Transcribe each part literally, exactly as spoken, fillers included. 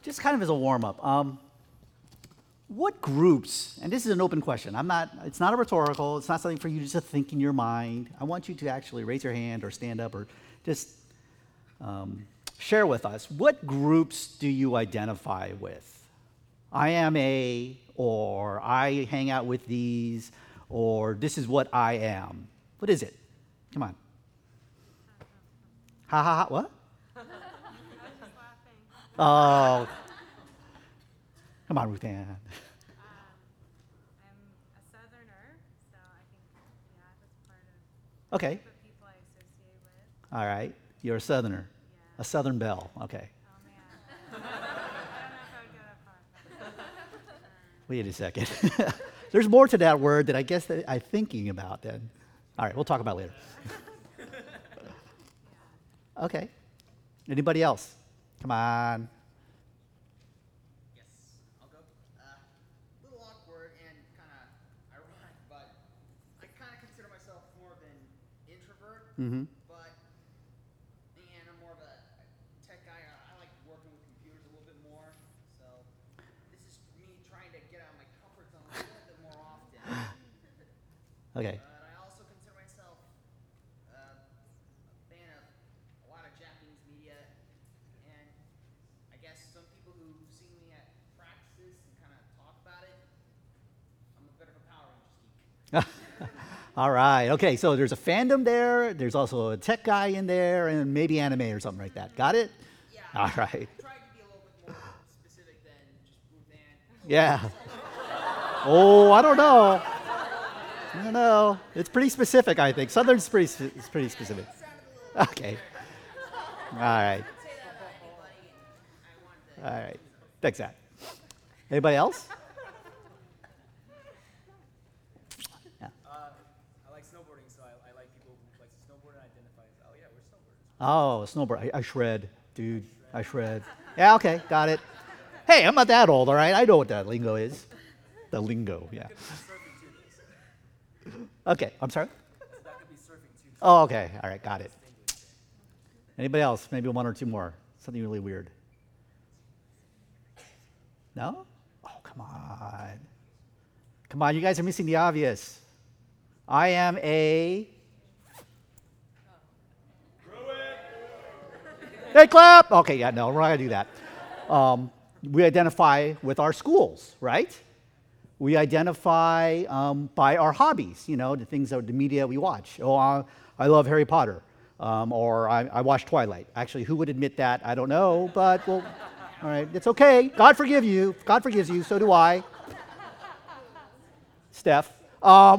just kind of as a warm-up, um, what groups, and this is an open question, I'm not, it's not a rhetorical, it's not something for you just to think in your mind. I want you to actually raise your hand or stand up or just um, share with us, what groups do you identify with? I am a, or I hang out with these, or this is what I am. What is it? Come on. Ha ha ha, what? I was just laughing. Oh. Come on, Ruth Ann. Um, I'm a Southerner, so I think, yeah, that's part of Okay. the people I associate with. All right. You're a Southerner. Yeah. A Southern belle. Okay. Oh, man. I don't know if I would go that far. but- Wait a second. There's more to that word that I guess that I'm thinking about then. All right, we'll talk about it later. Okay. Anybody else? Come on. Yes, I'll go. A uh, little awkward and kind of ironic, but I kind of consider myself more of an introvert. Mm-hmm. But and I'm more of a tech guy. I, I like working with computers a little bit more. So this is me trying to get out of my comfort zone a little bit more often. Okay. But I also consider myself uh, a fan of a lot of Japanese media, and I guess some people who see me at practices and kind of talk about it, I'm a bit of a Power Rangers geek. All right. Okay, so there's a fandom there. There's also a tech guy in there and maybe anime or something like that. Got it? Yeah. All right. I tried to be a little bit more specific than just Ruth Ann. Yeah. Oh, I don't know. I don't know. It's pretty specific, I think. Southern's pretty, spe- it's pretty specific. Okay. All right. All right. Thanks, Zach. Anybody else? Yeah. Uh, I like snowboarding, so I, I like people who like to snowboard and identify as, oh yeah, we're snowboarders. Oh, snowboard. I, I shred, dude. I shred. Yeah, okay. Got it. Hey, I'm not that old, all right? I know what that lingo is. The lingo, yeah. Surfing too. Okay, I'm sorry? So that could be surfing too. Oh, okay. All right, got it. Anybody else? Maybe one or two more. Something really weird. No? Oh, come on. Come on, you guys are missing the obvious. I am a... Hey, clap! Okay, yeah, no, we're not going to do that. Um, we identify with our schools, right? We identify um, by our hobbies, you know, the things that the media we watch. Oh, I, I love Harry Potter, um, or I, I watch Twilight. Actually, who would admit that? I don't know, but well, all right, it's okay. God forgive you. God forgives you. So do I. Steph. Um,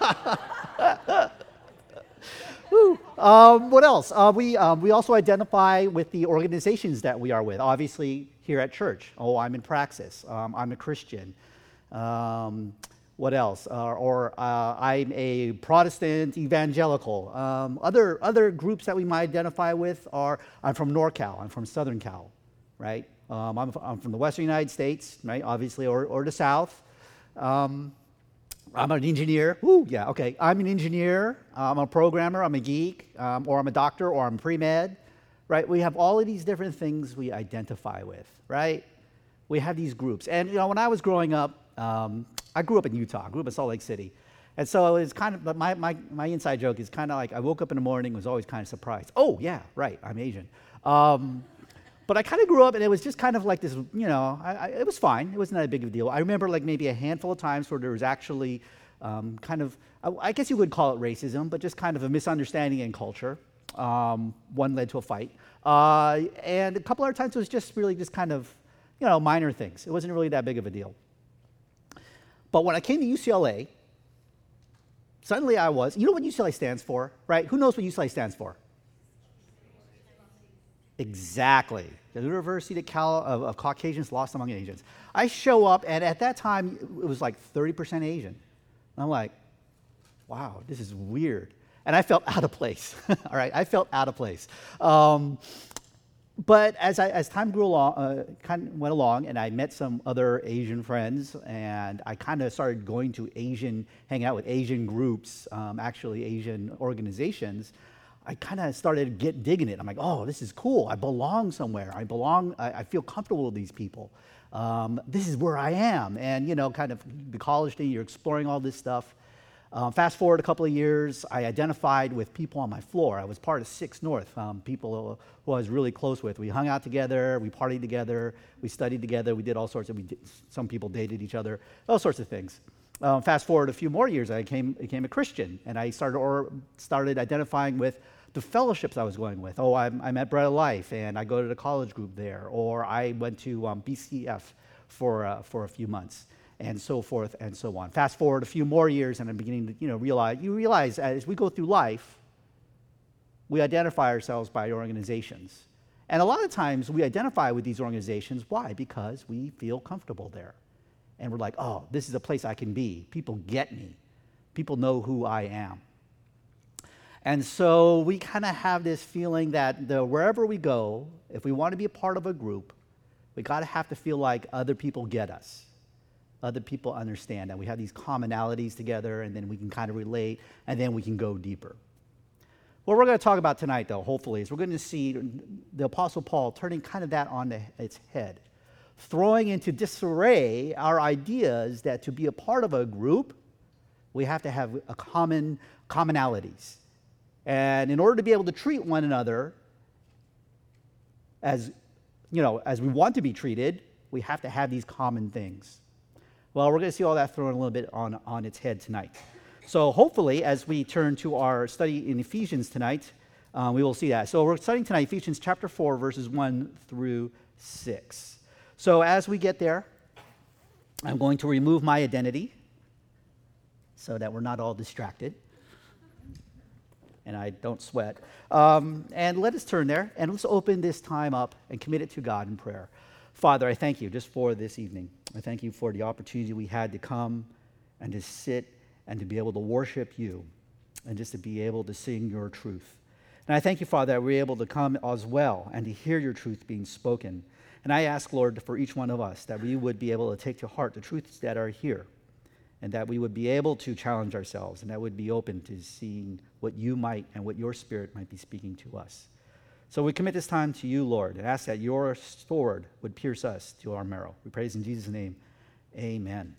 whew. Um, what else? Uh, we um, we also identify with the organizations that we are with. Obviously, here at church. Oh, I'm in Praxis. Um, I'm a Christian. Um, what else? Uh, or uh, I'm a Protestant evangelical. Um, other other groups that we might identify with are I'm from NorCal. I'm from Southern Cal, right? Um, I'm, I'm from the Western United States, right? Obviously, or or the South. Um, I'm an engineer. Woo, yeah, okay. I'm an engineer. I'm a programmer. I'm a geek, um, or I'm a doctor, or I'm pre-med, right? We have all of these different things we identify with, right? We have these groups. And, you know, when I was growing up, um, I grew up in Utah. I grew up in Salt Lake City. And so it's kind of, but my, my, my inside joke is kind of like I woke up in the morning, was always kind of surprised. Oh, yeah, right, I'm Asian. Um, but I kind of grew up, and it was just kind of like this, you know, I, I, it was fine. It wasn't that big of a deal. I remember like maybe a handful of times where there was actually um, kind of, I, I guess you would call it racism, but just kind of a misunderstanding in culture. Um, one led to a fight. Uh, and a couple other times it was just really just kind of, you know, minor things. It wasn't really that big of a deal. But when I came to U C L A, suddenly I was, you know what U C L A stands for, right? Who knows what U C L A stands for? Exactly. The University of, Cal- of, of Caucasians Lost Among Asians. I show up, and at that time, it was like thirty percent Asian. And I'm like, wow, this is weird. And I felt out of place. All right, I felt out of place. Um, but as I, as time grew along, uh, kind of went along, and I met some other Asian friends, and I kind of started going to Asian, hang out with Asian groups, um, actually Asian organizations. I kind of started get digging it. I'm like, oh, this is cool. I belong somewhere. I belong. I, I feel comfortable with these people. Um, this is where I am. And, you know, kind of the college thing, you're exploring all this stuff. Um, fast forward a couple of years, I identified with people on my floor. I was part of Six North, um, people who I was really close with. We hung out together, we partied together, we studied together, we did all sorts of, we did, some people dated each other, all sorts of things. Um, fast forward a few more years, I became, became a Christian, and I started or started identifying with the fellowships I was going with. Oh, I'm, I'm at Bread of Life, and I go to the college group there, or I went to um, B C F for uh, for a few months, and so forth and so on. Fast forward a few more years, and I'm beginning to, you know, realize, you realize as we go through life, we identify ourselves by organizations. And a lot of times we identify with these organizations. Why? Because we feel comfortable there. And we're like, oh, this is a place I can be. People get me. People know who I am. And so we kind of have this feeling that the, wherever we go, if we want to be a part of a group, we got to have to feel like other people get us. Other people understand that we have these commonalities together, and then we can kind of relate, and then we can go deeper. What we're going to talk about tonight, though, hopefully, is we're going to see the Apostle Paul turning kind of that on the, its head, throwing into disarray our ideas that to be a part of a group, we have to have a common commonalities. And in order to be able to treat one another as, you know, as we want to be treated, we have to have these common things. Well, we're going to see all that thrown a little bit on, on its head tonight. So hopefully, as we turn to our study in Ephesians tonight, uh, we will see that. So we're studying tonight Ephesians chapter four, verses one through six. So as we get there, I'm going to remove my identity so that we're not all distracted. And I don't sweat. Um, and let us turn there, and let's open this time up and commit it to God in prayer. Father, I thank you just for this evening. I thank you for the opportunity we had to come and to sit and to be able to worship you and just to be able to sing your truth. And I thank you, Father, that we're able to come as well and to hear your truth being spoken. And I ask, Lord, for each one of us that we would be able to take to heart the truths that are here, and that we would be able to challenge ourselves, and that would be open to seeing what you might and what your Spirit might be speaking to us. So we commit this time to you, Lord, and ask that your sword would pierce us to our marrow. We praise in Jesus' name. Amen.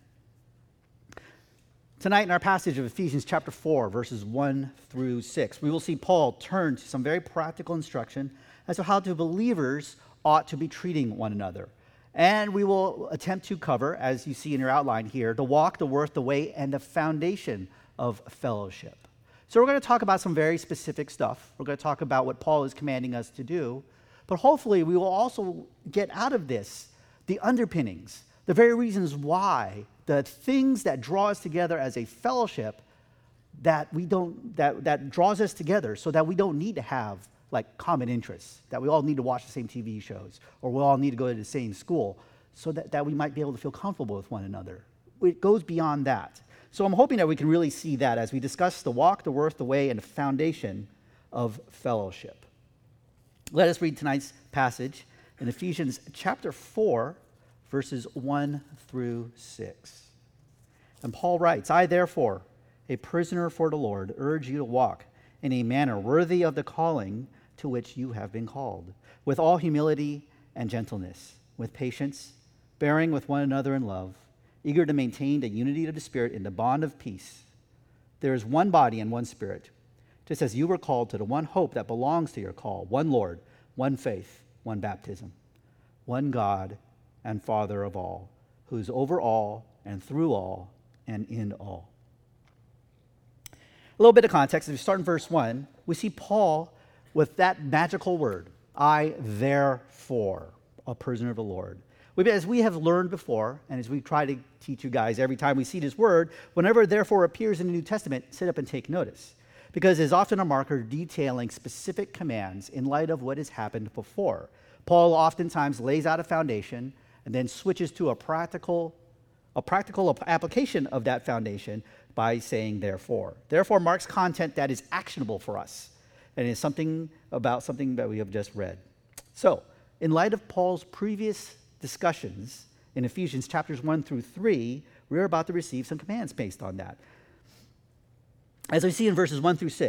Tonight in our passage of Ephesians chapter four, verses one through six, we will see Paul turn to some very practical instruction as to how the believers ought to be treating one another. And we will attempt to cover, as you see in your outline here, the walk, the worth, the way, and the foundation of fellowship. So we're going to talk about some very specific stuff. We're going to talk about what Paul is commanding us to do. But hopefully we will also get out of this the underpinnings, the very reasons why, the things that draw us together as a fellowship that we don't that, that draws us together so that we don't need to have like common interests, that we all need to watch the same T V shows, or we all need to go to the same school, so that, that we might be able to feel comfortable with one another. It goes beyond that. So I'm hoping that we can really see that as we discuss the walk, the worth, the way, and the foundation of fellowship. Let us read tonight's passage in Ephesians chapter four, verses one through six. And Paul writes, I therefore, a prisoner for the Lord, urge you to walk in a manner worthy of the calling to which you have been called, with all humility and gentleness, with patience, bearing with one another in love, eager to maintain the unity of the Spirit in the bond of peace. There is one body and one Spirit, just as you were called to the one hope that belongs to your call, one Lord, one faith, one baptism, one God and Father of all, who is over all and through all and in all. A little bit of context. If you start in verse one, we see Paul with that magical word, I therefore, a prisoner of the Lord. As we have learned before, and as we try to teach you guys every time we see this word, whenever therefore appears in the New Testament, sit up and take notice. Because it is often a marker detailing specific commands in light of what has happened before. Paul oftentimes lays out a foundation and then switches to a practical, a practical application of that foundation by saying therefore. Therefore marks content that is actionable for us, and is something about something that we have just read. So, in light of Paul's previous discussions in Ephesians chapters one through three, we're about to receive some commands based on that. As we see in verses one through six,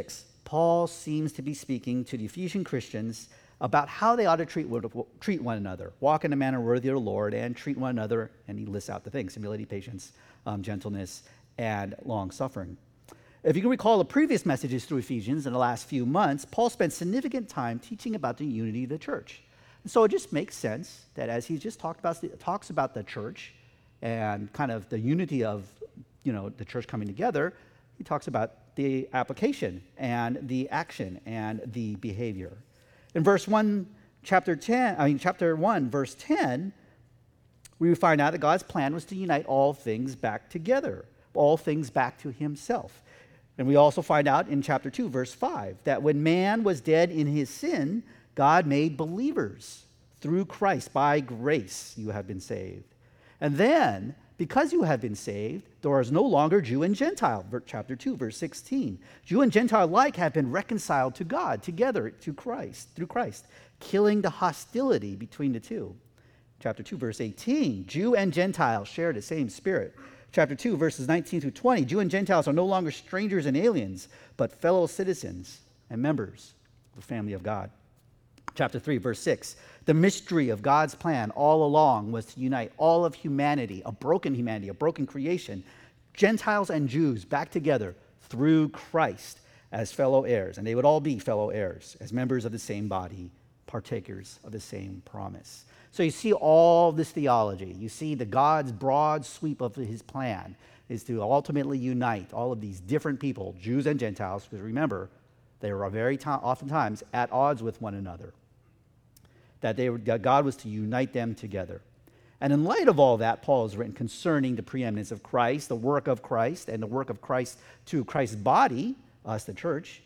Paul seems to be speaking to the Ephesian Christians about how they ought to treat, treat one another, walk in a manner worthy of the Lord, and treat one another, and he lists out the things: humility, patience, um, gentleness, and long-suffering. If you can recall the previous messages through Ephesians in the last few months, Paul spent significant time teaching about the unity of the church. And so it just makes sense that as he just talked about, talks about the church and kind of the unity of, you know, the church coming together, he talks about the application and the action and the behavior. In verse one, chapter ten, I mean chapter one, verse ten, we find out that God's plan was to unite all things back together, all things back to himself. And we also find out in chapter two, verse five, that when man was dead in his sin, God made believers through Christ. By grace you have been saved. And then, because you have been saved, there is no longer Jew and Gentile. Chapter two, verse sixteen. Jew and Gentile alike have been reconciled to God together to Christ, through Christ, killing the hostility between the two. Chapter two, verse eighteen. Jew and Gentile share the same spirit. Chapter two, verses nineteen through twenty. Jew and Gentiles are no longer strangers and aliens, but fellow citizens and members of the family of God. Chapter three, verse six. The mystery of God's plan all along was to unite all of humanity, a broken humanity, a broken creation, Gentiles and Jews back together through Christ as fellow heirs. And they would all be fellow heirs as members of the same body, partakers of the same promise. So you see all this theology. You see the God's broad sweep of his plan is to ultimately unite all of these different people, Jews and Gentiles, because remember, they were very t- oftentimes at odds with one another. That, they were, that God was to unite them together. And in light of all that, Paul has written concerning the preeminence of Christ, the work of Christ, and the work of Christ to Christ's body, us, the church.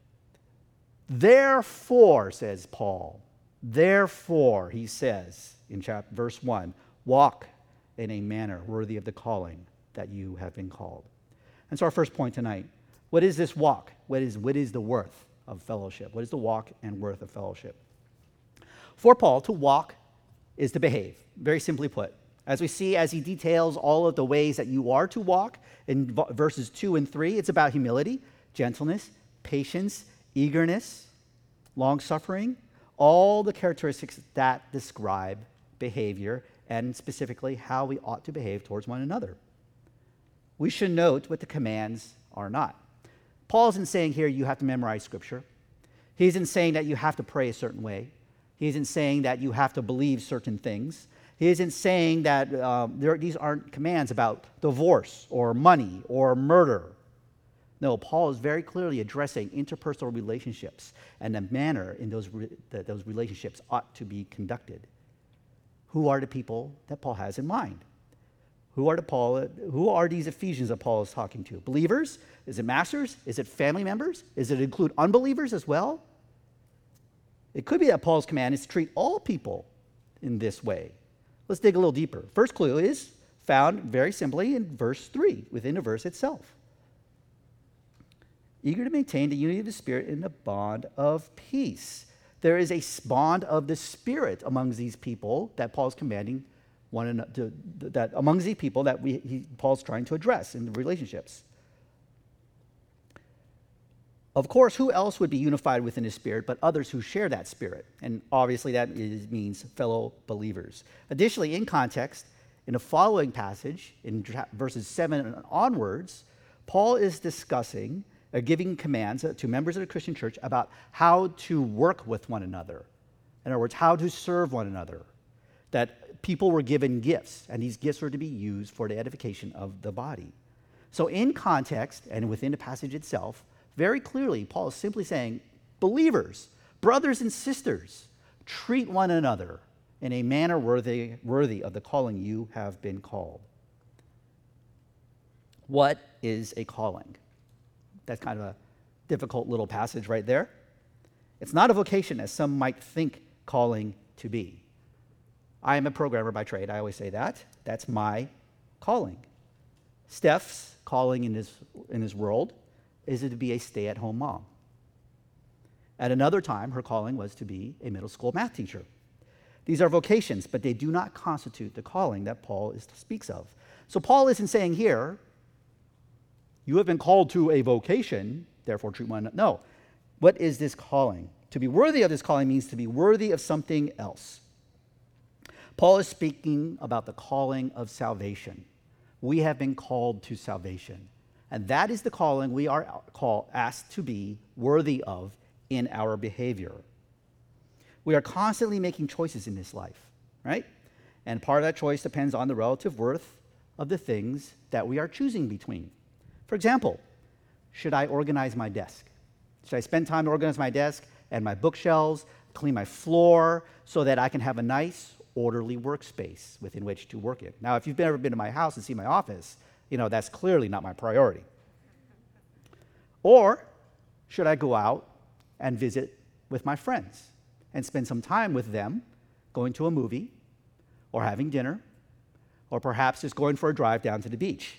Therefore, says Paul, therefore, he says in chapter, verse one, walk in a manner worthy of the calling that you have been called. And so our first point tonight, what is this walk? What is, what is the worth of fellowship? What is the walk and worth of fellowship? For Paul, to walk is to behave, very simply put. As we see, as he details all of the ways that you are to walk in verses two and three, it's about humility, gentleness, patience, eagerness, long-suffering, all the characteristics that describe behavior and specifically how we ought to behave towards one another. We should note what the commands are not. Paul isn't saying here you have to memorize Scripture. He isn't saying that you have to pray a certain way. He isn't saying that you have to believe certain things. He isn't saying that um, there, these aren't commands about divorce or money or murder. No, Paul is very clearly addressing interpersonal relationships and the manner in those, re- that those relationships ought to be conducted. Who are the people that Paul has in mind? Who are, the Paul, who are these Ephesians that Paul is talking to? Believers? Is it masters? Is it family members? Does it include unbelievers as well? It could be that Paul's command is to treat all people in this way. Let's dig a little deeper. First clue is found very simply in verse three, within the verse itself. Eager to maintain the unity of the Spirit in the bond of peace. There is a bond of the Spirit amongst these people that Paul's commanding one another, that amongst these people that we, he, Paul's trying to address in the relationships. Of course, who else would be unified within the Spirit but others who share that Spirit? And obviously that is, means fellow believers. Additionally, in context, in the following passage, in verses seven and onwards, Paul is discussing, or giving commands to members of the Christian church about how to work with one another. In other words, how to serve one another. That people were given gifts, and these gifts were to be used for the edification of the body. So in context, and within the passage itself, very clearly, Paul is simply saying, believers, brothers and sisters, treat one another in a manner worthy, worthy of the calling you have been called. What is a calling? That's kind of a difficult little passage right there. It's not a vocation as some might think calling to be. I am a programmer by trade. I always say that. That's my calling. Steph's calling in this, in this world is to be a stay-at-home mom. At another time, her calling was to be a middle school math teacher. These are vocations, but they do not constitute the calling that Paul is, speaks of. So Paul isn't saying here, you have been called to a vocation, therefore treat one another. No, What is this calling? To be worthy of this calling means to be worthy of something else. Paul is speaking about the calling of salvation. We have been called to salvation. And that is the calling we are called, asked to be worthy of in our behavior. We are constantly making choices in this life, right? And part of that choice depends on the relative worth of the things that we are choosing between. For example, should I organize my desk? Should I spend time to organize my desk and my bookshelves, clean my floor so that I can have a nice, orderly workspace within which to work in? Now, if you've ever been to my house and seen my office, you know that's clearly not my priority. Or should I go out and visit with my friends and spend some time with them, going to a movie or having dinner, or perhaps just going for a drive down to the beach?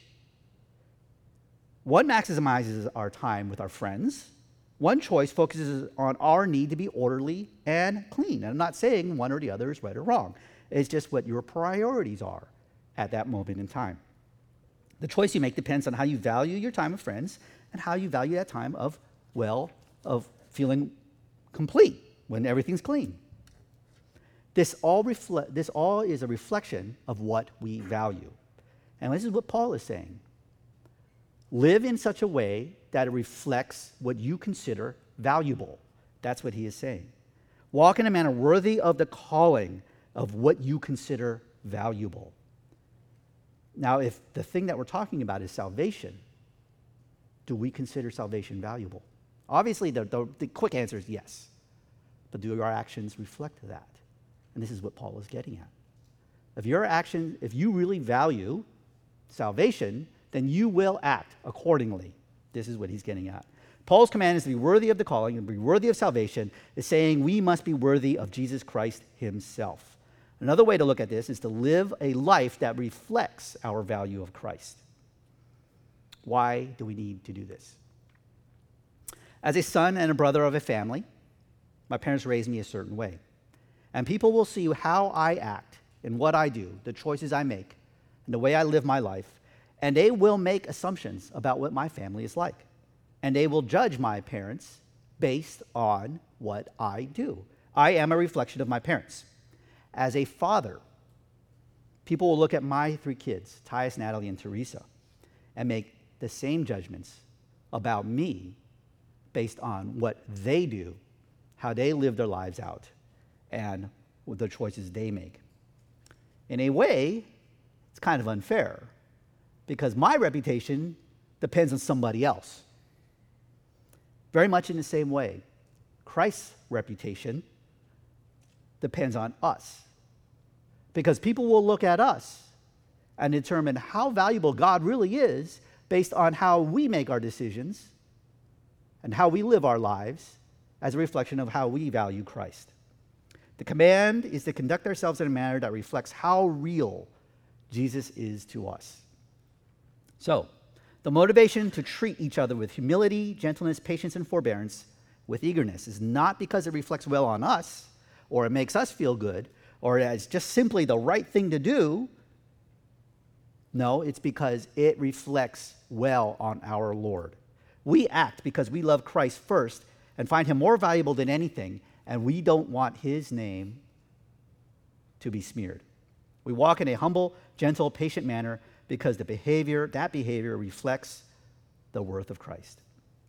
One maximizes our time with our friends. One choice focuses on our need to be orderly and clean. And I'm not saying one or the other is right or wrong. It's just what your priorities are at that moment in time. The choice you make depends on how you value your time with friends and how you value that time of, well, of feeling complete when everything's clean. This all, refle- this all is a reflection of what we value. And this is what Paul is saying. Live in such a way that it reflects what you consider valuable. That's what he is saying. Walk in a manner worthy of the calling of what you consider valuable. Now, if the thing that we're talking about is salvation, do we consider salvation valuable? Obviously, the, the, the quick answer is yes. But do our actions reflect that? And this is what Paul is getting at. If your action, if you really value salvation, then you will act accordingly. This is what he's getting at. Paul's command is to be worthy of the calling and be worthy of salvation, is saying we must be worthy of Jesus Christ himself. Another way to look at this is to live a life that reflects our value of Christ. Why do we need to do this? As a son and a brother of a family, my parents raised me a certain way. And people will see how I act and what I do, the choices I make, and the way I live my life, and they will make assumptions about what my family is like. And they will judge my parents based on what I do. I am a reflection of my parents. As a father, people will look at my three kids, Tyus, Natalie, and Teresa, and make the same judgments about me based on what they do, how they live their lives out, and the choices they make. In a way, it's kind of unfair because my reputation depends on somebody else. Very much in the same way, Christ's reputation depends on us. Because people will look at us and determine how valuable God really is based on how we make our decisions and how we live our lives as a reflection of how we value Christ. The command is to conduct ourselves in a manner that reflects how real Jesus is to us. So, the motivation to treat each other with humility, gentleness, patience, and forbearance with eagerness is not because it reflects well on us or it makes us feel good or it's just simply the right thing to do. No, it's because it reflects well on our Lord. We act because we love Christ first and find him more valuable than anything, and we don't want his name to be smeared. We walk in a humble, gentle, patient manner because the behavior, that behavior reflects the worth of Christ.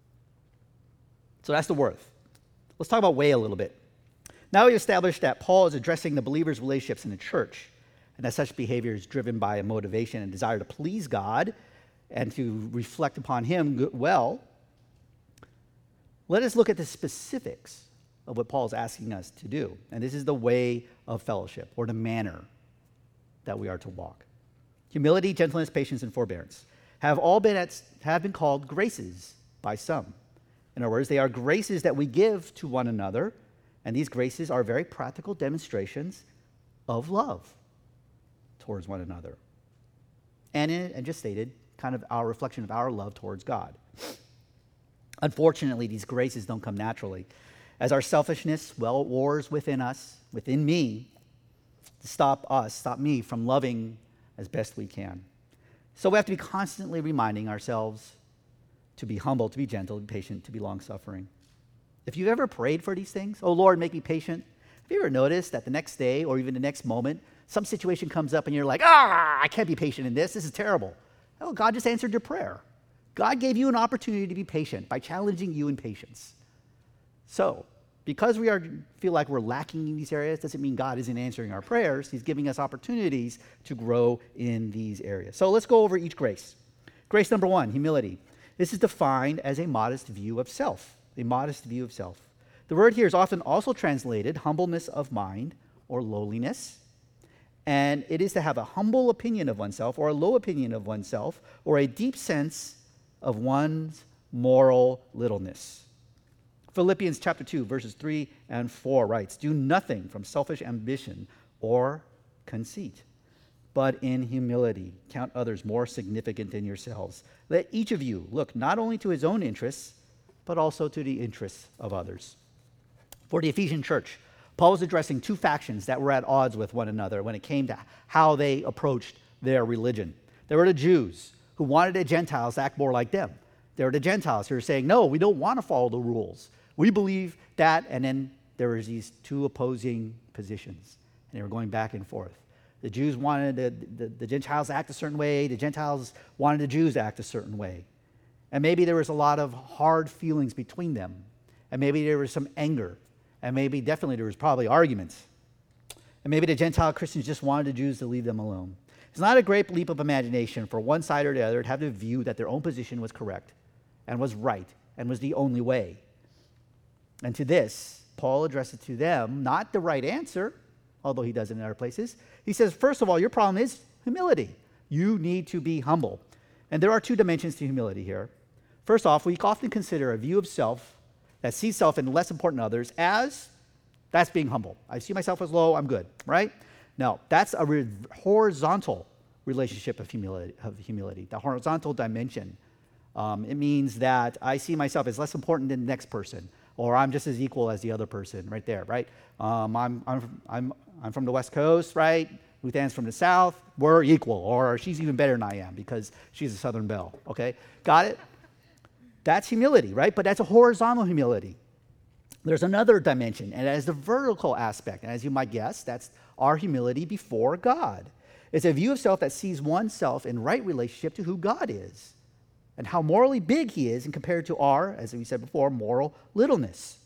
So that's the worth. Let's talk about way a little bit. Now we've established that Paul is addressing the believers' relationships in the church, and that such behavior is driven by a motivation and desire to please God and to reflect upon him well. Let us look at the specifics of what Paul is asking us to do. And this is the way of fellowship, or the manner that we are to walk. Humility, gentleness, patience, and forbearance have all been, at, have been called graces by some. In other words, they are graces that we give to one another, and these graces are very practical demonstrations of love towards one another. And, in, and just stated, kind of our reflection of our love towards God. Unfortunately, these graces don't come naturally, as our selfishness, well, wars within us, within me, to stop us, stop me from loving as best we can. So we have to be constantly reminding ourselves to be humble, to be gentle, to be patient, to be long-suffering. If you've ever prayed for these things, oh Lord, make me patient, have you ever noticed that the next day or even the next moment, some situation comes up and you're like, ah, I can't be patient in this. This is terrible. Oh, God just answered your prayer. God gave you an opportunity to be patient by challenging you in patience. So, because we are feel like we're lacking in these areas, doesn't mean God isn't answering our prayers. He's giving us opportunities to grow in these areas. So let's go over each grace. Grace number one, humility. This is defined as a modest view of self, a modest view of self. The word here is often also translated humbleness of mind or lowliness. And it is to have a humble opinion of oneself or a low opinion of oneself or a deep sense of one's moral littleness. Philippians chapter two, verses three and four writes, do nothing from selfish ambition or conceit, but in humility count others more significant than yourselves. Let each of you look not only to his own interests, but also to the interests of others. For the Ephesian church, Paul was addressing two factions that were at odds with one another when it came to how they approached their religion. There were the Jews who wanted the Gentiles to act more like them. There were the Gentiles who were saying, no, we don't want to follow the rules. We believe that, and then there was these two opposing positions, and they were going back and forth. The Jews wanted the, the, the Gentiles to act a certain way. The Gentiles wanted the Jews to act a certain way. And maybe there was a lot of hard feelings between them, and maybe there was some anger, and maybe definitely there was probably arguments. And maybe the Gentile Christians just wanted the Jews to leave them alone. It's not a great leap of imagination for one side or the other to have the view that their own position was correct and was right and was the only way. And to this, Paul addresses to them not the right answer, although he does it in other places. He says, first of all, your problem is humility. You need to be humble. And there are two dimensions to humility here. First off, we often consider a view of self that sees self in less important than others as that's being humble. I see myself as low, I'm good, right? No, that's a re- horizontal relationship of humility, of humility, the horizontal dimension. Um, it means that I see myself as less important than the next person, or I'm just as equal as the other person, right there, right? Um, I'm, I'm, I'm, I'm from the West Coast, right? Ruth Ann's from the South. We're equal, or she's even better than I am because she's a Southern belle, okay? Got it? That's humility, right? But that's a horizontal humility. There's another dimension, and that is the vertical aspect. And as you might guess, that's our humility before God. It's a view of self that sees oneself in right relationship to who God is and how morally big he is in compared to our, as we said before, moral littleness.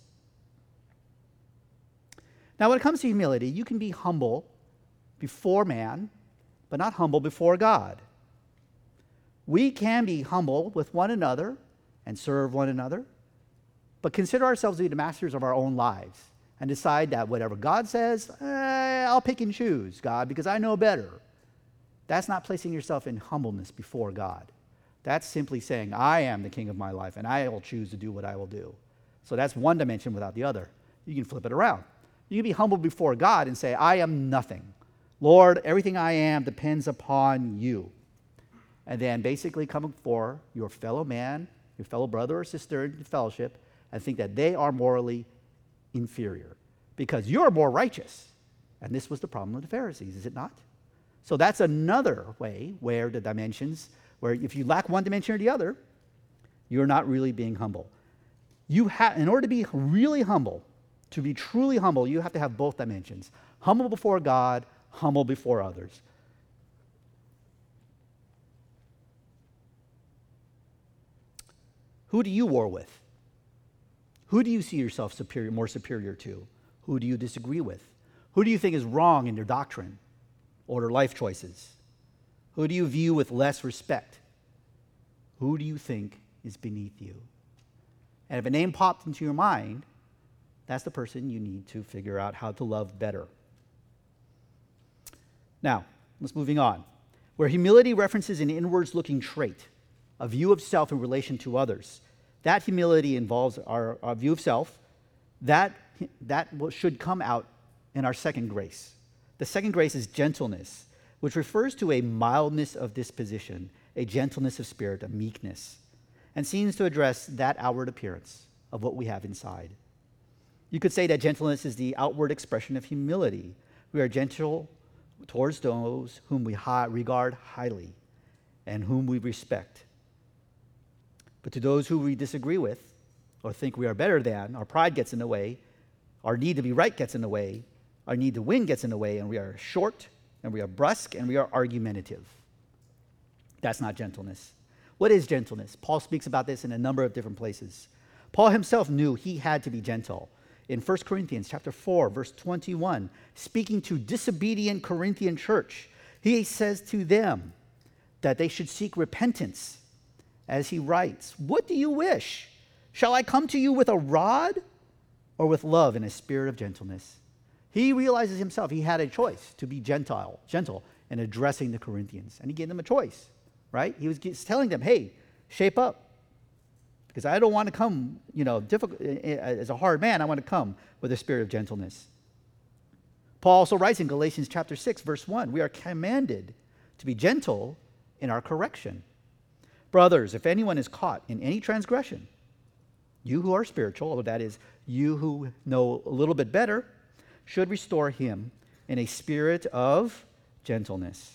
Now, when it comes to humility, you can be humble before man, but not humble before God. We can be humble with one another and serve one another, but consider ourselves to be the masters of our own lives and decide that whatever God says, eh, I'll pick and choose, God, because I know better. That's not placing yourself in humbleness before God. That's simply saying, I am the king of my life, and I will choose to do what I will do. So that's one dimension without the other. You can flip it around. You can be humble before God and say, I am nothing. Lord, everything I am depends upon you. And then basically come before your fellow man, your fellow brother or sister in fellowship, and think that they are morally inferior because you're more righteous. And this was the problem of the Pharisees, is it not? So that's another way where the dimensions, where if you lack one dimension or the other, you're not really being humble. You have, in order to be really humble, to be truly humble, you have to have both dimensions. Humble before God, humble before others. Who do you war with? Who do you see yourself superior, more superior to? Who do you disagree with? Who do you think is wrong in their doctrine or their life choices? Who do you view with less respect? Who do you think is beneath you? And if a name popped into your mind, that's the person you need to figure out how to love better. Now, let's moving on. Where humility references an inwards-looking trait, a view of self in relation to others, that humility involves our, our view of self. That, that should come out in our second grace. The second grace is gentleness, which refers to a mildness of disposition, a gentleness of spirit, a meekness, and seems to address that outward appearance of what we have inside. You could say that gentleness is the outward expression of humility. We are gentle towards those whom we high, regard highly and whom we respect. But to those who we disagree with or think we are better than. Our pride gets in the way. Our need to be right gets in the way. Our need to win gets in the way, and we are short, and we are brusque, and we are argumentative. That's not gentleness. What is gentleness? Paul speaks about this in a number of different places. Paul himself knew he had to be gentle. In First Corinthians chapter four, verse twenty-one, speaking to disobedient Corinthian church, he says to them that they should seek repentance. As he writes, "What do you wish? Shall I come to you with a rod or with love and a spirit of gentleness?" He realizes himself he had a choice to be gentle, gentle in addressing the Corinthians. And he gave them a choice, right? He was telling them, hey, shape up. Because I don't want to come, you know, difficult, as a hard man, I want to come with a spirit of gentleness. Paul also writes in Galatians chapter six, verse one, we are commanded to be gentle in our correction. Brothers, if anyone is caught in any transgression, you who are spiritual, or that is, you who know a little bit better, should restore him in a spirit of gentleness.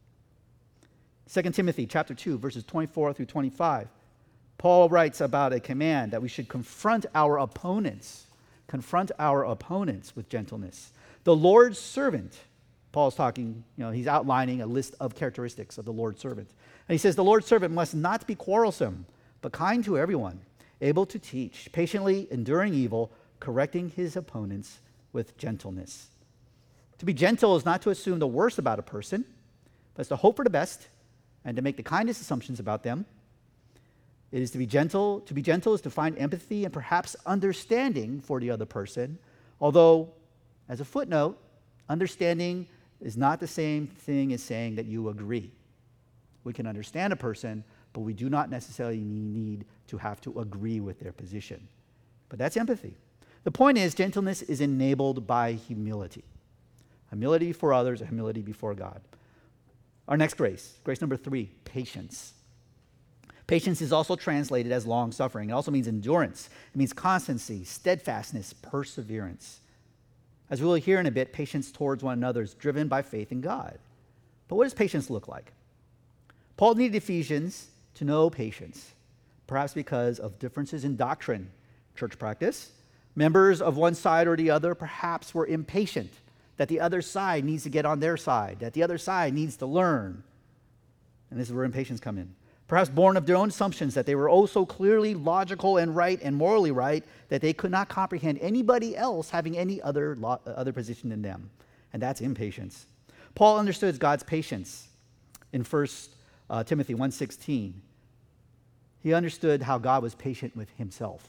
Second Timothy chapter two, verses twenty-four through twenty-five. Paul writes about a command that we should confront our opponents, confront our opponents with gentleness. The Lord's servant, Paul's talking, you know, he's outlining a list of characteristics of the Lord's servant. And he says, the Lord's servant must not be quarrelsome, but kind to everyone, able to teach, patiently enduring evil, correcting his opponents with gentleness. To be gentle is not to assume the worst about a person, but it's to hope for the best and to make the kindest assumptions about them. It is to be gentle. To be gentle is to find empathy and perhaps understanding for the other person. Although, as a footnote, understanding is not the same thing as saying that you agree. We can understand a person, but we do not necessarily need to have to agree with their position. But that's empathy. The point is, gentleness is enabled by humility. Humility before others, and humility before God. Our next grace, grace number three, patience. Patience is also translated as long-suffering. It also means endurance. It means constancy, steadfastness, perseverance. As we will hear in a bit, patience towards one another is driven by faith in God. But what does patience look like? Paul needed Ephesians to know patience, perhaps because of differences in doctrine, church practice. Members of one side or the other perhaps were impatient that the other side needs to get on their side, that the other side needs to learn. And this is where impatience come in. Perhaps born of their own assumptions that they were oh so clearly logical and right and morally right that they could not comprehend anybody else having any other, lo- other position than them. And that's impatience. Paul understood God's patience in First uh, Timothy one sixteen. He understood how God was patient with himself.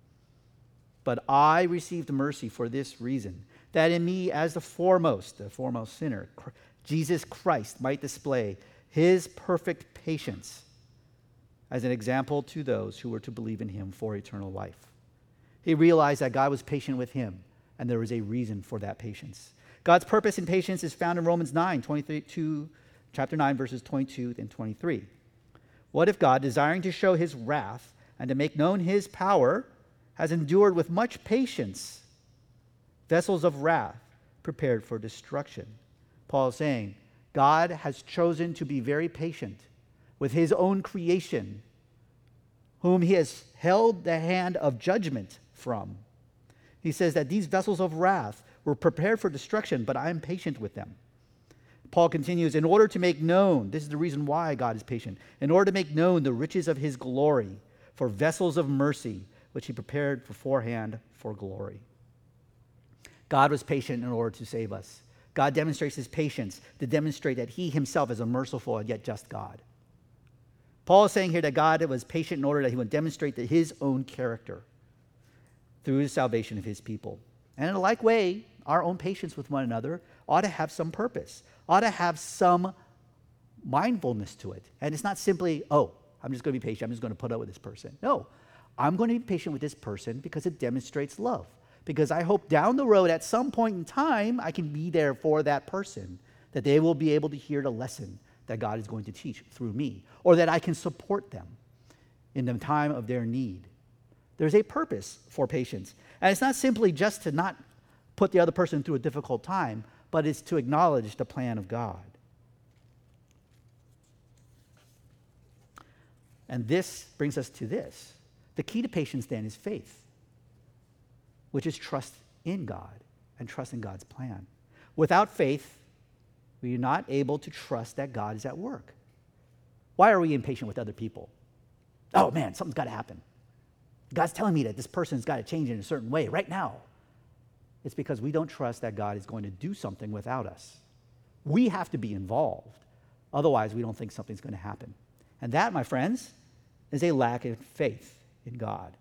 But I received mercy for this reason, that in me as the foremost, the foremost sinner, Jesus Christ might display his perfect patience as an example to those who were to believe in him for eternal life. He realized that God was patient with him, and there was a reason for that patience. God's purpose in patience is found in Romans nine, twenty-two, chapter nine, verses twenty-two and twenty-three. What if God, desiring to show his wrath and to make known his power, has endured with much patience vessels of wrath prepared for destruction? Paul is saying, God has chosen to be very patient with his own creation, whom he has held the hand of judgment from. He says that these vessels of wrath were prepared for destruction, but I am patient with them. Paul continues, in order to make known, this is the reason why God is patient, in order to make known the riches of his glory for vessels of mercy, which he prepared beforehand for glory. God was patient in order to save us. God demonstrates his patience to demonstrate that he himself is a merciful and yet just God. Paul is saying here that God was patient in order that he would demonstrate that his own character through the salvation of his people. And in a like way, our own patience with one another ought to have some purpose, ought to have some mindfulness to it. And it's not simply, oh, I'm just going to be patient, I'm just going to put up with this person. No, I'm going to be patient with this person because it demonstrates love. Because I hope down the road at some point in time, I can be there for that person, that they will be able to hear the lesson that God is going to teach through me, or that I can support them in the time of their need. There's a purpose for patience. And it's not simply just to not put the other person through a difficult time, but it's to acknowledge the plan of God. And this brings us to this. The key to patience then is faith, which is trust in God and trust in God's plan. Without faith, we are not able to trust that God is at work. Why are we impatient with other people? Oh man, something's got to happen. God's telling me that this person's got to change in a certain way right now. It's because we don't trust that God is going to do something without us. We have to be involved. Otherwise, we don't think something's going to happen. And that, my friends, is a lack of faith in God.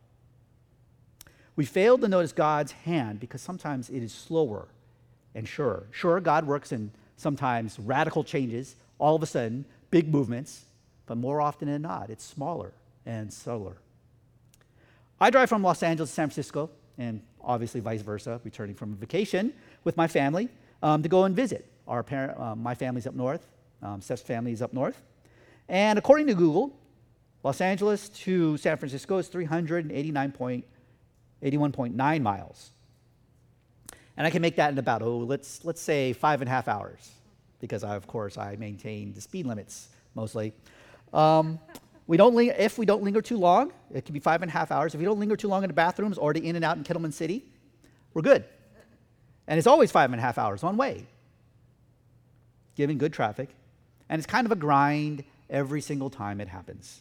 We fail to notice God's hand because sometimes it is slower and surer. Sure, God works in sometimes radical changes, all of a sudden, big movements, but more often than not, it's smaller and subtler. I drive from Los Angeles to San Francisco, and obviously vice versa, returning from a vacation with my family um, to go and visit. Our parent, um, my family's up north, um, Steph's family is up north. And according to Google, Los Angeles to San Francisco is three hundred eighty-one point nine miles. And I can make that in about, oh, let's, let's say five and a half hours, because I, of course, I maintain the speed limits mostly. Um, we don't ling- if we don't linger too long, it can be five and a half hours. If we don't linger too long in the bathrooms or the in and out in Kettleman City, we're good. And it's always five and a half hours one way, given good traffic. And it's kind of a grind every single time it happens.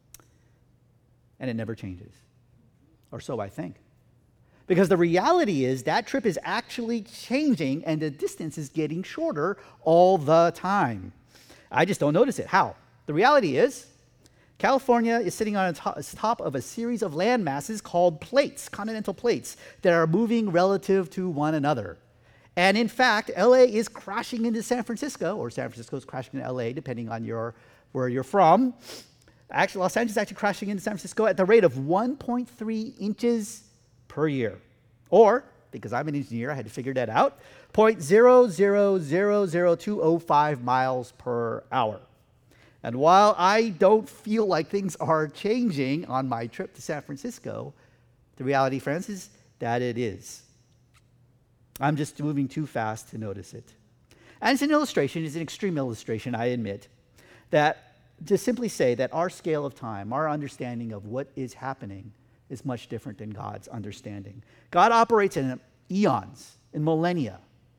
And it never changes. Or so I think. Because the reality is that trip is actually changing and the distance is getting shorter all the time. I just don't notice it. How? The reality is California is sitting on the top of a series of land masses called plates, continental plates, that are moving relative to one another. And in fact, L A is crashing into San Francisco, or San Francisco is crashing into L A, depending on your where you're from. Actually, Los Angeles is actually crashing into San Francisco at the rate of one point three inches per year. Or, because I'm an engineer, I had to figure that out, zero point zero zero zero zero two zero five miles per hour. And while I don't feel like things are changing on my trip to San Francisco, the reality, friends, is that it is. I'm just moving too fast to notice it. And it's an illustration, it's an extreme illustration, I admit, that to simply say that our scale of time, our understanding of what is happening is much different than God's understanding. God operates in eons, in millennia,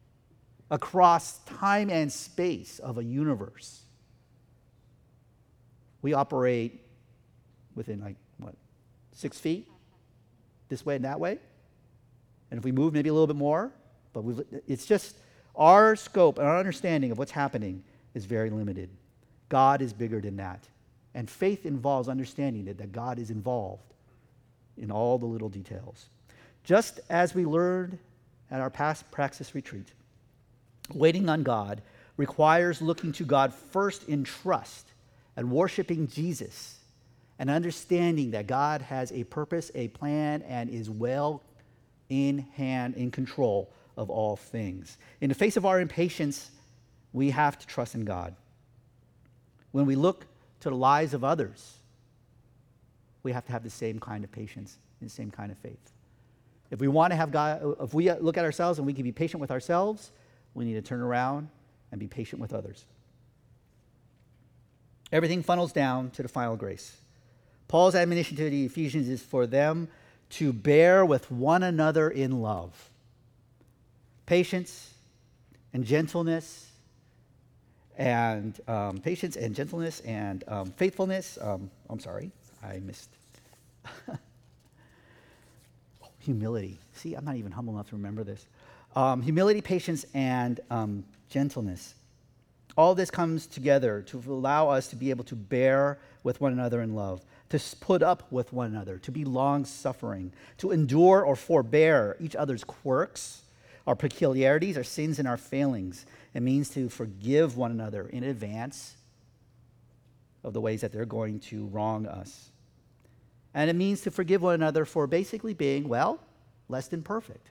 across time and space of a universe. We operate within like, what, six feet? This way and that way? And if we move, maybe a little bit more. But we've, it's just our scope and our understanding of what's happening is very limited. God is bigger than that. And faith involves understanding that, that God is involved in all the little details. Just as we learned at our past Praxis retreat, waiting on God requires looking to God first in trust and worshiping Jesus and understanding that God has a purpose, a plan, and is well in hand, in control of all things. In the face of our impatience, we have to trust in God. When we look to the lives of others, we have to have the same kind of patience and the same kind of faith. If we want to have God, if we look at ourselves and we can be patient with ourselves, we need to turn around and be patient with others. Everything funnels down to the final grace. Paul's admonition to the Ephesians is for them to bear with one another in love. Patience and gentleness and um, patience and gentleness and um, faithfulness. Um, I'm sorry, I missed. Humility. See, I'm not even humble enough to remember this. Um, humility, patience, and um, gentleness. All this comes together to allow us to be able to bear with one another in love, to put up with one another, to be long-suffering, to endure or forbear each other's quirks, our peculiarities, our sins, and our failings. It means to forgive one another in advance of the ways that they're going to wrong us. And it means to forgive one another for basically being, well, less than perfect.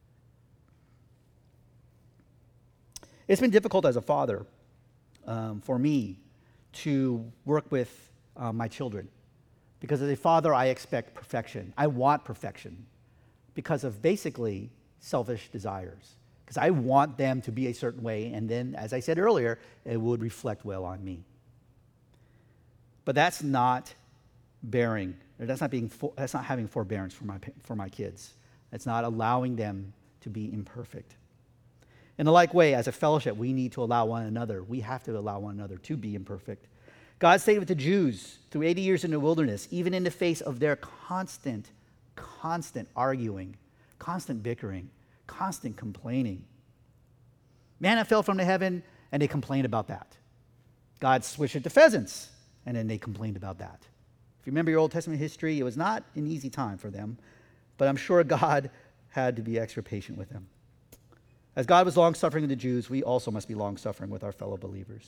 It's been difficult as a father um, for me to work with uh, my children. Because as a father, I expect perfection. I want perfection because of basically selfish desires. Because I want them to be a certain way, and then, as I said earlier, it would reflect well on me. But that's not bearing. That's not being. For, that's not having forbearance for my for my kids. That's not allowing them to be imperfect. In a like way, as a fellowship, we need to allow one another. We have to allow one another to be imperfect. God stayed with the Jews through eighty years in the wilderness, even in the face of their constant, constant arguing, constant bickering, constant complaining. Manna fell from the heaven, and they complained about that. God switched it to pheasants, and then they complained about that. If you remember your Old Testament history, it was not an easy time for them, but I'm sure God had to be extra patient with them. As God was long-suffering with the Jews, we also must be long-suffering with our fellow believers.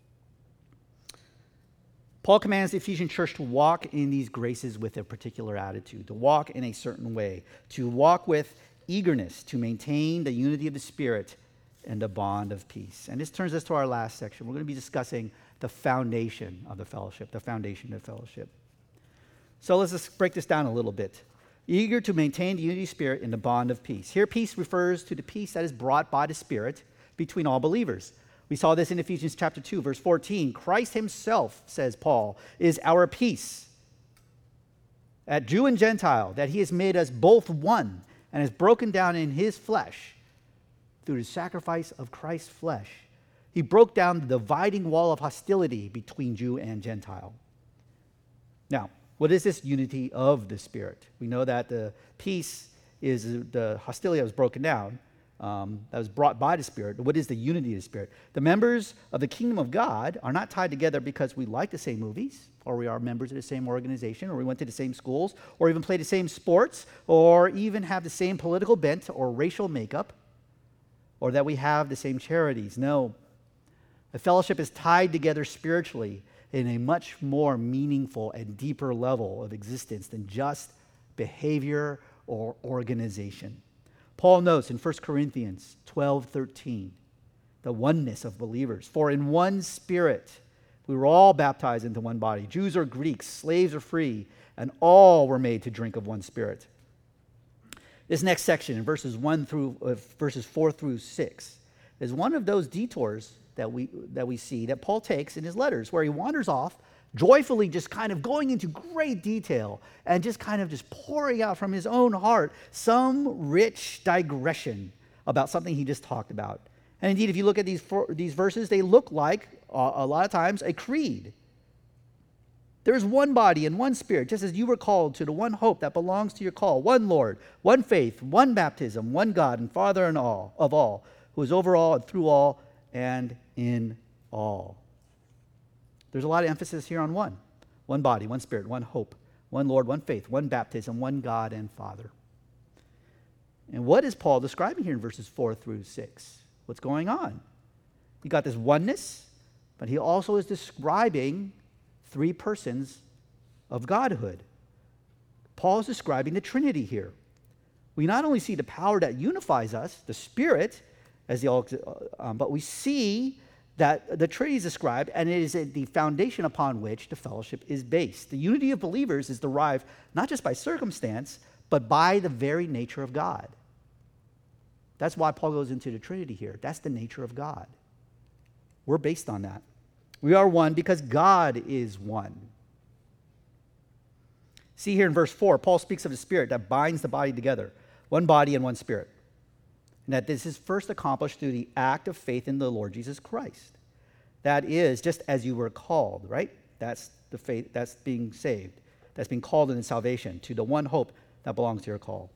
Paul commands the Ephesian church to walk in these graces with a particular attitude, to walk in a certain way, to walk with eagerness, to maintain the unity of the Spirit and the bond of peace. And this turns us to our last section. We're going to be discussing the foundation of the fellowship, the foundation of fellowship. So let's just break this down a little bit. Eager to maintain the unity of Spirit in the bond of peace. Here, peace refers to the peace that is brought by the Spirit between all believers. We saw this in Ephesians chapter two, verse fourteen. Christ himself, says Paul, is our peace. At Jew and Gentile, that he has made us both one and has broken down in his flesh through the sacrifice of Christ's flesh. He broke down the dividing wall of hostility between Jew and Gentile. Now, what is this unity of the Spirit? We know that the peace is the hostility that was broken down, um, that was brought by the Spirit. What is the unity of the Spirit? The members of the kingdom of God are not tied together because we like the same movies, or we are members of the same organization, or we went to the same schools, or even play the same sports, or even have the same political bent or racial makeup, or that we have the same charities. No. The fellowship is tied together spiritually in a much more meaningful and deeper level of existence than just behavior or organization. Paul notes in First Corinthians twelve thirteen, the oneness of believers. For in one Spirit we were all baptized into one body, Jews or Greeks, slaves or free, and all were made to drink of one Spirit. This next section in verses one through uh, verses four through six is one of those detours that we that we see that Paul takes in his letters, where he wanders off, joyfully just kind of going into great detail and just kind of just pouring out from his own heart some rich digression about something he just talked about. And indeed, if you look at these four, these verses, they look like uh, a lot of times a creed. There is one body and one Spirit, just as you were called to the one hope that belongs to your call, one Lord, one faith, one baptism, one God and Father and all of all, who is over all and through all and in all. There's a lot of emphasis here on one. One body, one Spirit, one hope, one Lord, one faith, one baptism, one God and Father. And what is Paul describing here in verses four through six? What's going on? You got this oneness, but he also is describing three persons of Godhood. Paul is describing the Trinity here. We not only see the power that unifies us, the Spirit, as the um, but we see that the Trinity is described, and it is the foundation upon which the fellowship is based. The unity of believers is derived not just by circumstance, but by the very nature of God. That's why Paul goes into the Trinity here. That's the nature of God. We're based on that. We are one because God is one. See here in verse four, Paul speaks of the Spirit that binds the body together, one body and one Spirit. And that this is first accomplished through the act of faith in the Lord Jesus Christ. That is, just as you were called, right? That's the faith, that's being saved. That's being called into salvation, to the one hope that belongs to your call.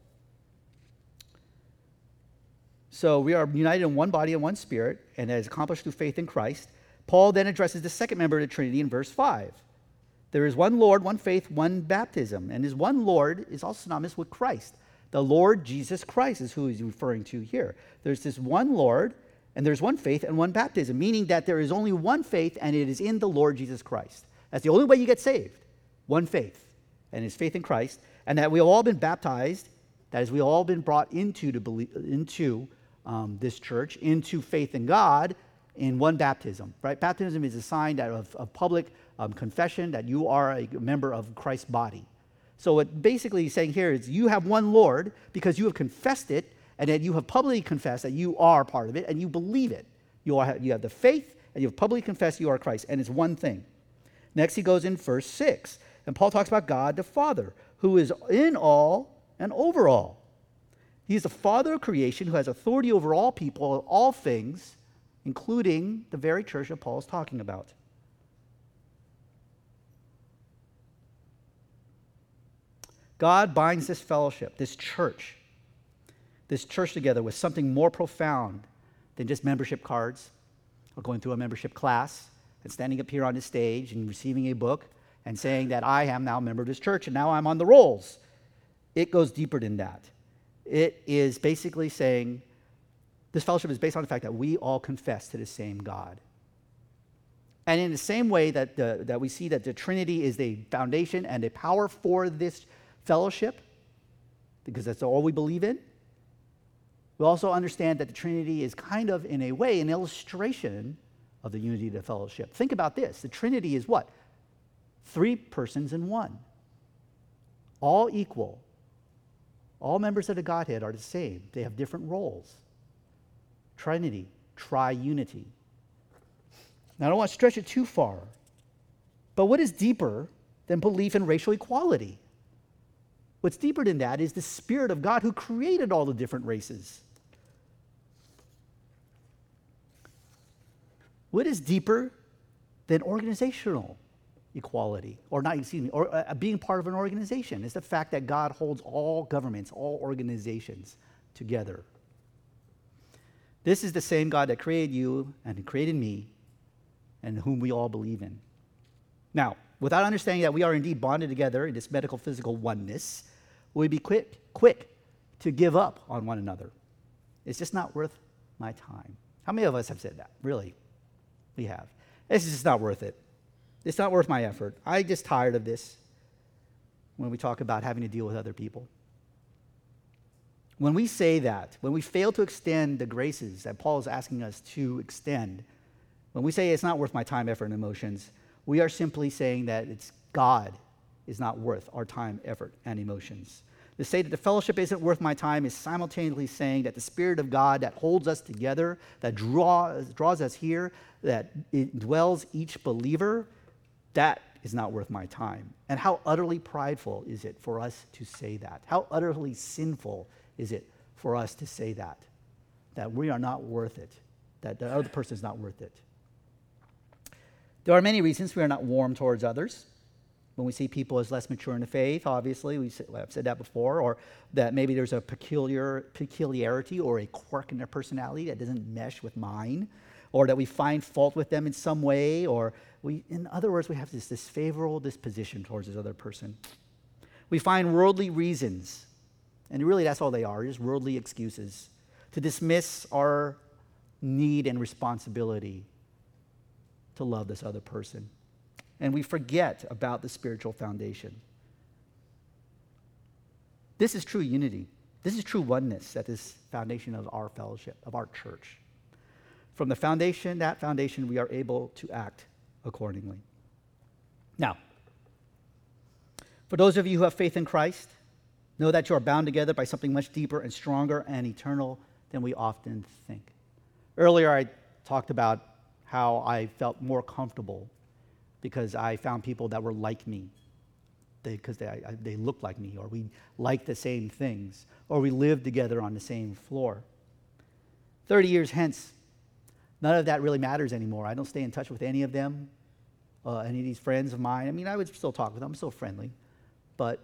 So we are united in one body and one Spirit, and that is accomplished through faith in Christ. Paul then addresses the second member of the Trinity in verse five. There is one Lord, one faith, one baptism. And his one Lord is also synonymous with Christ. The Lord Jesus Christ is who he's referring to here. There's this one Lord, and there's one faith and one baptism, meaning that there is only one faith, and it is in the Lord Jesus Christ. That's the only way you get saved. One faith, and it's faith in Christ, and that we have all been baptized, that is, we have all been brought into, to believe, into um, this church, into faith in God, in one baptism, right? Baptism is a sign that of, of public um, confession that you are a member of Christ's body. So what basically he's saying here is you have one Lord because you have confessed it, and that you have publicly confessed that you are part of it, and you believe it. You, are, you have the faith, and you have publicly confessed you are Christ, and it's one thing. Next he goes in verse six, And Paul talks about God the Father, who is in all and over all. He is the Father of creation who has authority over all people, all things, including the very church that Paul is talking about. God binds this fellowship, this church, this church together with something more profound than just membership cards or going through a membership class and standing up here on the stage and receiving a book and saying that I am now a member of this church and now I'm on the rolls. It goes deeper than that. It is basically saying this fellowship is based on the fact that we all confess to the same God. And in the same way that, the, that we see that the Trinity is the foundation and the power for this fellowship, because that's all we believe in, we also understand that the Trinity is kind of, in a way, an illustration of the unity of the fellowship. Think about this. The Trinity is what? Three persons in one. All equal. All members of the Godhead are the same. They have different roles. Trinity, triunity. Now, I don't want to stretch it too far, but what is deeper than belief in racial equality? What's deeper than that is the Spirit of God who created all the different races. What is deeper than organizational equality, or not, excuse me, or uh, being part of an organization? Is the fact that God holds all governments, all organizations together. This is the same God that created you and created me and whom we all believe in. Now, without understanding that we are indeed bonded together in this medical physical oneness, we'd be quick, quick to give up on one another. It's just not worth my time. How many of us have said that? Really? We have. It's just not worth it. It's not worth my effort. I'm just tired of this when we talk about having to deal with other people. When we say that, when we fail to extend the graces that Paul is asking us to extend, when we say it's not worth my time, effort, and emotions, we are simply saying that it's God is not worth our time, effort, and emotions. To say that the fellowship isn't worth my time is simultaneously saying that the Spirit of God that holds us together, that draws, draws us here, that dwells each believer, that is not worth my time. And how utterly prideful is it for us to say that? How utterly sinful is it for us to say that? That we are not worth it, that the other person is not worth it. There are many reasons we are not warm towards others. When we see people as less mature in the faith, obviously, we have said that before, or that maybe there's a peculiar peculiarity or a quirk in their personality that doesn't mesh with mine, or that we find fault with them in some way, or we, in other words, we have this disfavorable disposition towards this other person. We find worldly reasons, and really that's all they are, just worldly excuses, to dismiss our need and responsibility to love this other person. And we forget about the spiritual foundation. This is true unity. This is true oneness at this foundation of our fellowship, of our church. From the foundation, that foundation, we are able to act accordingly. Now, for those of you who have faith in Christ, know that you are bound together by something much deeper and stronger and eternal than we often think. Earlier, I talked about how I felt more comfortable because I found people that were like me, because they, they, they looked like me, or we liked the same things, or we lived together on the same floor. Thirty years hence, none of that really matters anymore. I don't stay in touch with any of them, uh, any of these friends of mine. I mean, I would still talk with them. I'm still friendly, but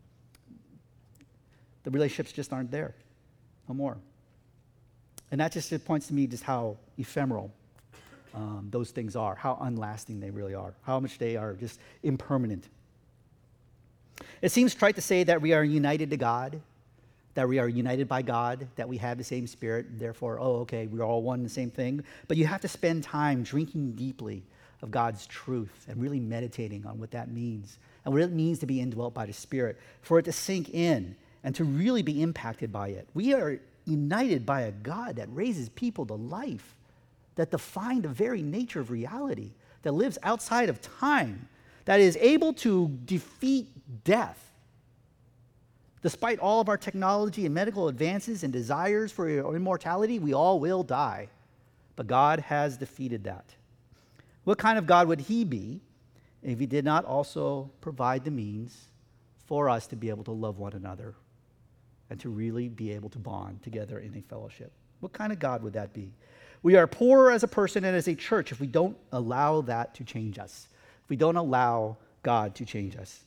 the relationships just aren't there no more. And that just it points to me just how ephemeral Um, those things are, how unlasting they really are, how much they are just impermanent. It seems trite to say that we are united to God, that we are united by God, that we have the same Spirit, and therefore, oh, okay, we're all one and the same thing. But you have to spend time drinking deeply of God's truth and really meditating on what that means and what it means to be indwelt by the Spirit, for it to sink in and to really be impacted by it. We are united by a God that raises people to life, that define the very nature of reality, that lives outside of time, that is able to defeat death. Despite all of our technology and medical advances and desires for immortality, we all will die. But God has defeated that. What kind of God would he be if he did not also provide the means for us to be able to love one another and to really be able to bond together in a fellowship? What kind of God would that be? We are poor as a person and as a church if we don't allow that to change us, if we don't allow God to change us.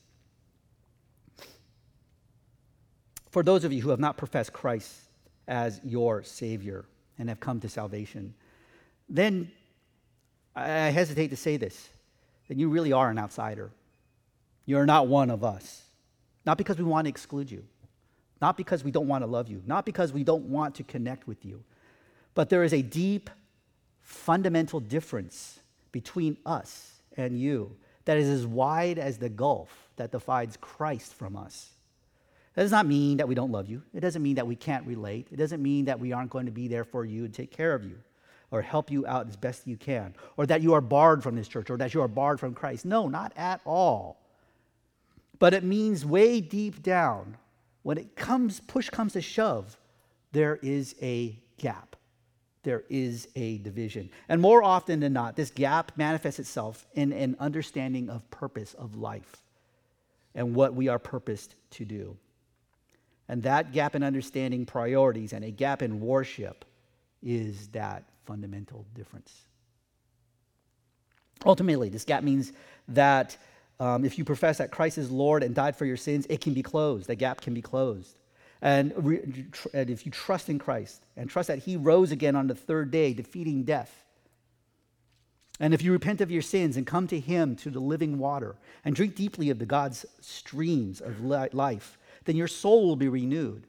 For those of you who have not professed Christ as your Savior and have come to salvation, then I hesitate to say this, that you really are an outsider. You're not one of us. Not because we want to exclude you, not because we don't want to love you, not because we don't want to connect with you, but there is a deep, fundamental difference between us and you that is as wide as the gulf that divides Christ from us. That does not mean that we don't love you. It doesn't mean that we can't relate. It doesn't mean that we aren't going to be there for you and take care of you or help you out as best you can, or that you are barred from this church, or that you are barred from Christ. No, not at all. But it means way deep down, when it comes, push comes to shove, there is a gap. There is a division. And more often than not, this gap manifests itself in an understanding of purpose of life and what we are purposed to do. And that gap in understanding priorities and a gap in worship is that fundamental difference. Ultimately, this gap means that um, if you profess that Christ is Lord and died for your sins, it can be closed. The gap can be closed. And, re- tr- and if you trust in Christ and trust that he rose again on the third day, defeating death, and if you repent of your sins and come to him, to the living water, and drink deeply of the God's streams of li- life, then your soul will be renewed.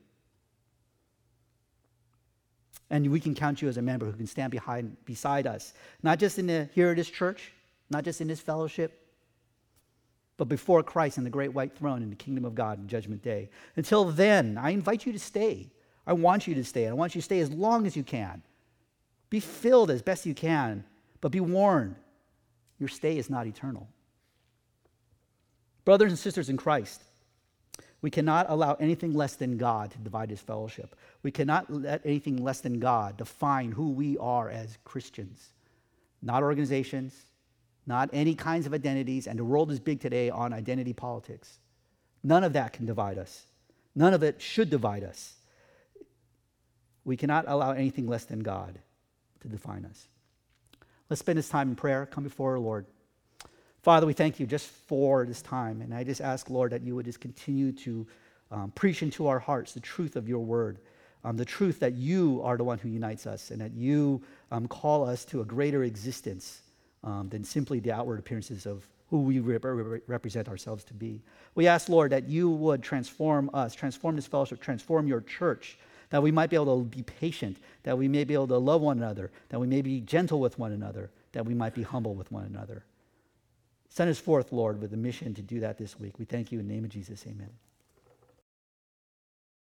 And we can count you as a member who can stand behind, beside us, not just in the, here at this church, not just in this fellowship, but before Christ in the great white throne in the kingdom of God in judgment day. Until then, I invite you to stay. I want you to stay. I want you to stay as long as you can. Be filled as best you can, but be warned, your stay is not eternal. Brothers and sisters in Christ, we cannot allow anything less than God to divide his fellowship. We cannot let anything less than God define who we are as Christians. Not organizations, not any kinds of identities, and the world is big today on identity politics. None of that can divide us. None of it should divide us. We cannot allow anything less than God to define us. Let's spend this time in prayer. Come before our Lord. Father, we thank you just for this time, and I just ask, Lord, that you would just continue to um, preach into our hearts the truth of your word, um, the truth that you are the one who unites us, and that you um, call us to a greater existence um, than simply the outward appearances of who we rep- represent ourselves to be. We ask, Lord, that you would transform us, transform this fellowship, transform your church, that we might be able to be patient, that we may be able to love one another, that we may be gentle with one another, that we might be humble with one another. Send us forth, Lord, with a mission to do that this week. We thank you in the name of Jesus. Amen.